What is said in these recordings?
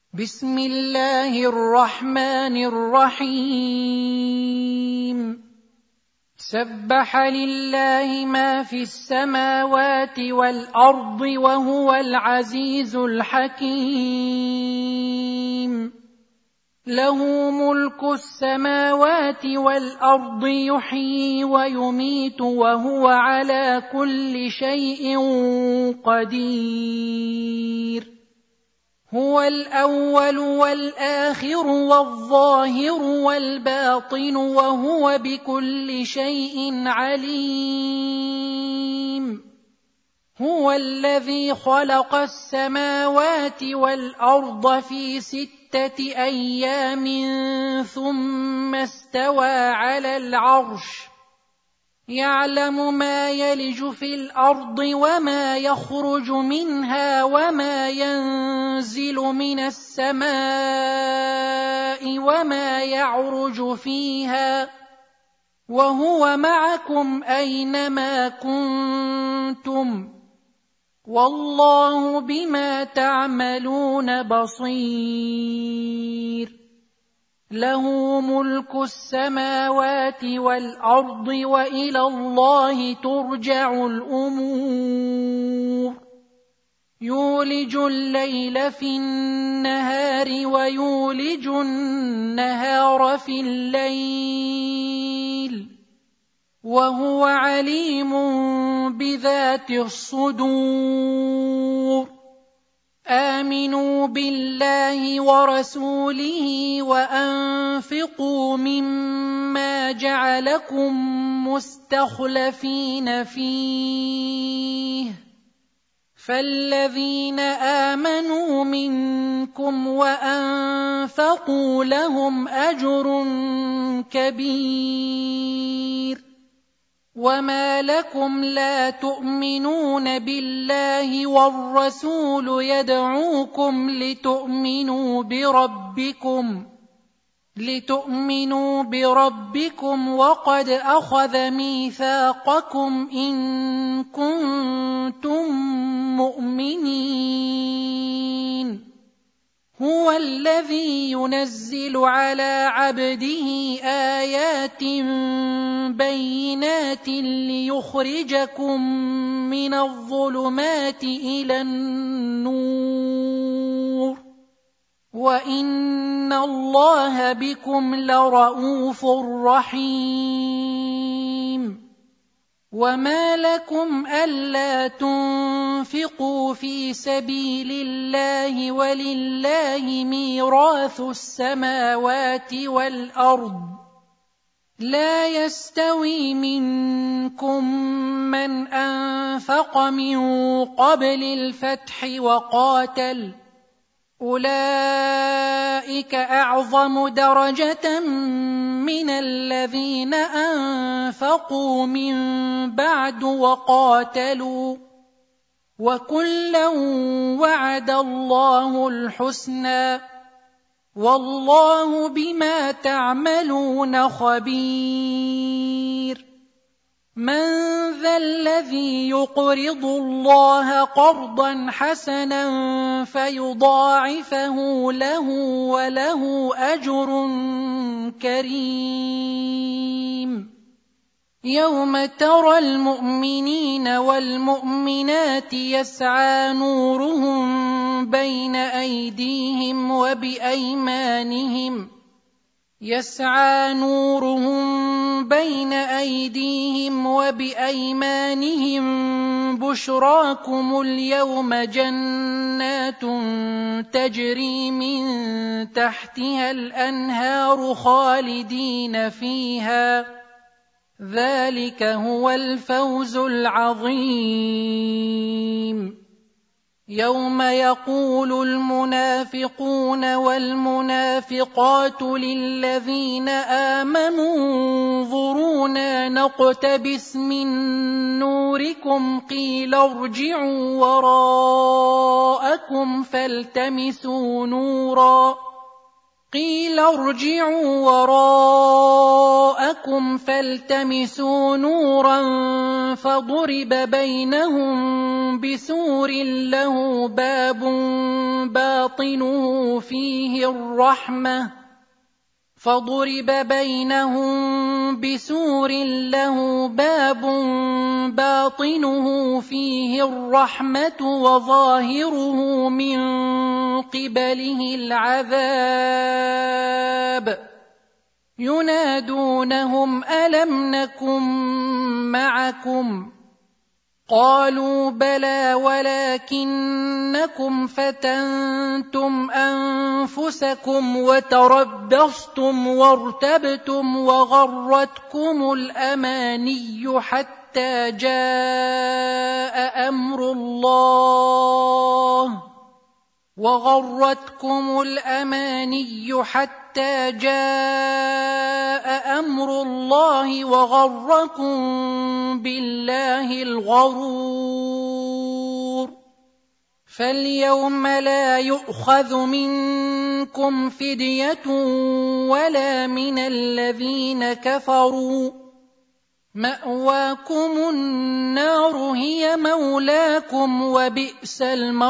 بسم الله الرحمن الرحيم سبح لله ما في السماوات والأرض وهو العزيز الحكيم له ملك السماوات والأرض يحيي ويميت وهو على كل شيء قدير هو الأول والآخر والظاهر والباطن وهو بكل شيء عليم هو الذي خلق السماوات والأرض في 6 أيام ثم استوى على العرش يعلم ما يلج في الأرض وما يخرج منها وما ينزل من السماء وما يعرج فيها وهو معكم أينما كنتم والله بما تعملون بصير له ملك السماوات والأرض وإلى الله ترجع الأمور يولج الليل في النهار ويولج النهار في الليل وهو عليم بذات الصدور آمنوا بالله ورسوله وأنفقوا مما جعلكم مستخلفين فيه فالذين آمنوا منكم وأنفقوا لهم أجر كبير وما لكم لا تؤمنون بالله والرسول يدعوكم لتؤمنوا بربكم وقد أخذ ميثاقكم إن كنتم مؤمنين هو الذي ينزل على عبده آيات بينات ليخرجكم من الظلمات إلى النور وإن الله بكم لرءوف رحيم وما لكم ألا تنفقوا في سبيل الله ولله ميراث السماوات والأرض لا يستوي منكم من أنفق من قبل الفتح وقاتل أولئك أعظم درجة من الذين أنفقوا من بعد وقاتلوا وكلا وعد الله الحسنى والله بما تعملون خبير من ذا الذي يقرض الله قرضا حسنا فيضاعفه له وله أجر كريم يوم ترى المؤمنين والمؤمنات يسعى نورهم بين أيديهم وبأيمانهم بشراكم اليوم جنات تجري من تحتها الأنهار خالدين فيها ذلك هو الفوز العظيم يوم يقول المنافقون والمنافقات للذين آمنوا انظرونا نقتبس من نوركم قيل ارجعوا وراءكم فالتمسوا نورا قيل ارجعوا وراءكم فالتمسوا نورا فضرب بينهم بسور له باب باطنه فيه الرحمة وظاهره من قبله العذاب ينادونهم ألم نكن معكم قالوا بلى ولكنكم فتنتم أنفسكم وتربصتم وارتبتم وغرتكم الأماني حتى جاء أمر الله وغركم بالله الغرور فاليوم لا يؤخذ منكم فدية ولا من الذين كفروا مأواكم النار هي مولاكم وبئس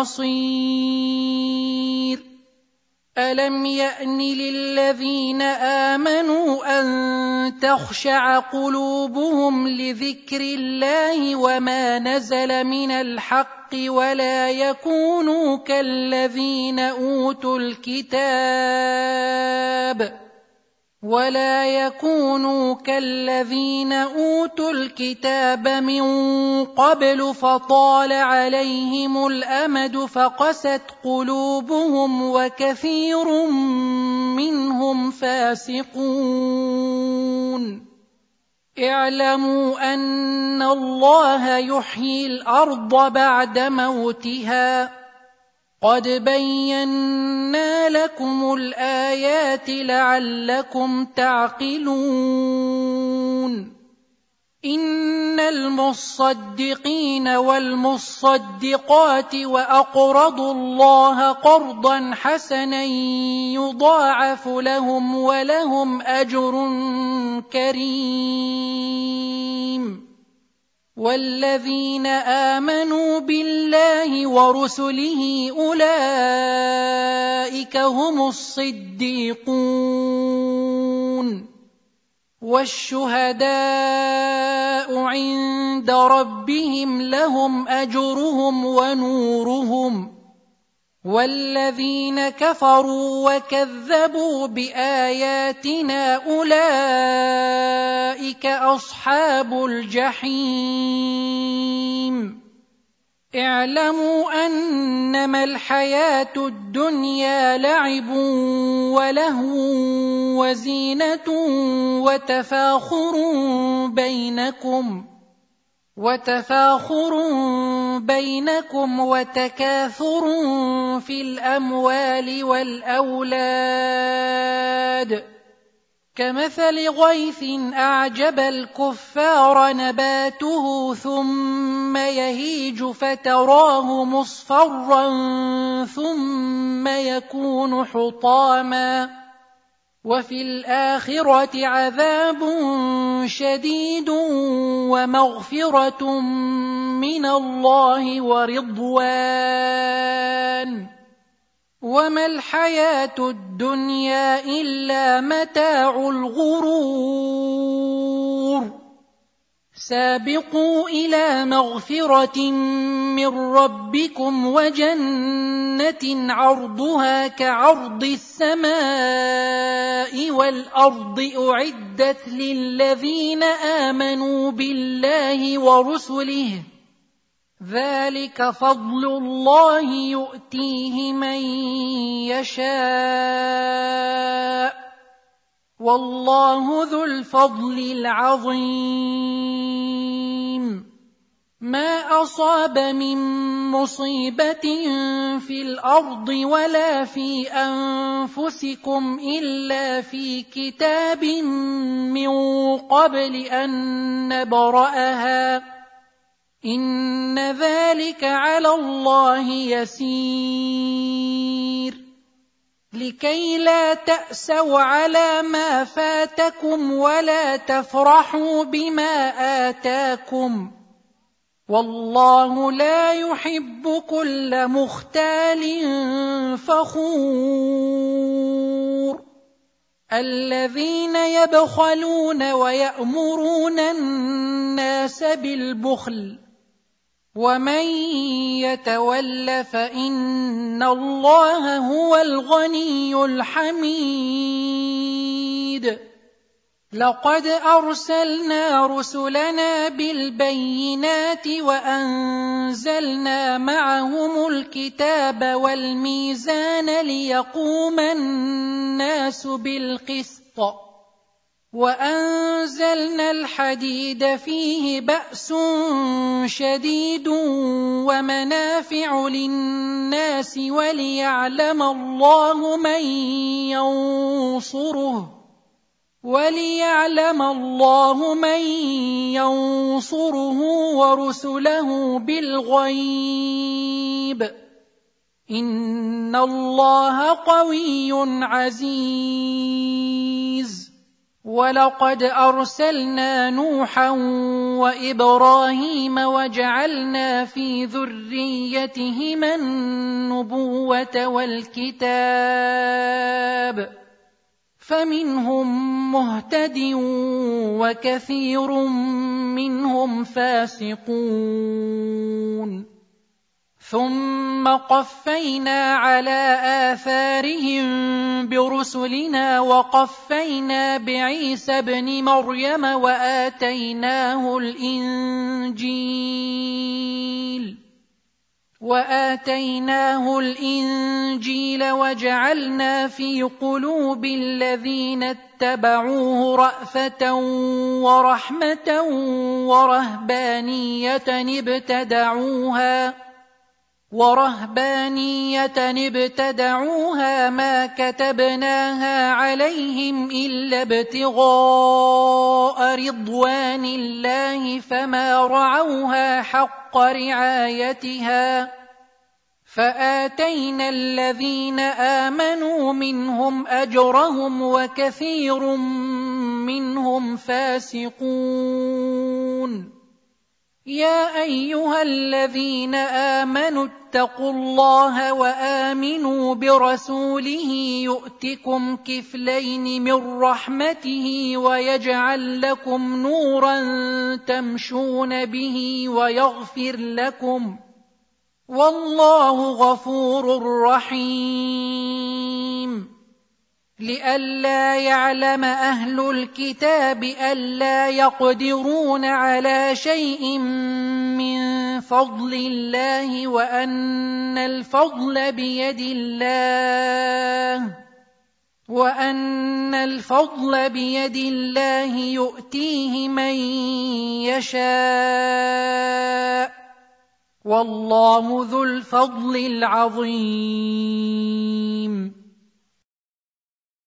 المصير ألم يأن للذين آمنوا أن تخشع قلوبهم لذكر الله وما نزل من الحق ولا يكونوا كالذين أوتوا الكتاب من قبل فطال عليهم الأمد فقست قلوبهم وكثير منهم فاسقون اعلموا أن الله يحيي الأرض بعد موتها قد بينا لكم الآيات لعلكم تعقلون إن المصدقين والمصدقات وأقرضوا الله قرضا حسنا يضاعف لهم ولهم أجر كريم والذين آمنوا بالله ورسله أولئك هم الصديقون والشهداء عند ربهم لهم أجرهم ونورهم والذين كفروا وكذبوا بآياتنا أولئك أصحاب الجحيم اعلموا أنما الحياة الدنيا لعب ولهو وزينة وتفاخر بينكم وتكاثر في الأموال والأولاد كمثل غيث أعجب الكفار نباته ثم يهيج فتراه مصفرا ثم يكون حطاما وفي الآخرة عذاب شديد ومغفرة من الله ورضوان وما الحياة الدنيا إلا متاع الغرور سابقوا إلى مغفرة من ربكم وجنة عرضها كعرض السماء والأرض أعدت للذين آمنوا بالله ورسله ذلك فضل الله يؤتيه من يشاء والله ذو الفضل العظيم ما أصاب من مصيبة في الأرض ولا في أنفسكم إلا في كتاب من قبل أن نبرأها إن ذلك على الله يسير لكي لا تأسوا على ما فاتكم ولا تفرحوا بما آتاكم والله لا يحب كل مختال فخور الذين يبخلون ويأمرون الناس بالبخل ومن يتول فإن الله هو الغني الحميد لقد أرسلنا رسلنا بالبينات وأنزلنا معهم الكتاب والميزان ليقوم الناس بالقسط وأنزلنا الحديد فيه بأس شديد ومنافع للناس وليعلم الله من ينصره ورسله بالغيب إن الله قوي عزيز ولقد أرسلنا نوحا وإبراهيم وجعلنا في ذريتهما النبوة والكتاب فمنهم مهتد وكثير منهم فاسقون ثم قفينا على آثارهم برسلنا وقفينا بعيسى ابن مريم وآتيناه الإنجيل وجعلنا في قلوب الذين اتبعوه رأفة ورحمة ورهبانية ابتدعوها ما كتبناها عليهم إلا ابتغاء رضوان الله فما رعوها حق رعايتها فآتينا الذين آمنوا منهم أجرهم وكثير منهم فاسقون يا أيها الذين آمنوا اتقوا الله وآمنوا برسوله يؤتكم كفلين من رحمته ويجعل لكم نورا تمشون به ويغفر لكم والله غفور رحيم لئلا يعلم أهل الكتاب ألا يقدرون على شيء من فضل الله وأن الفضل بيد الله يؤتيه من يشاء والله ذو الفضل العظيم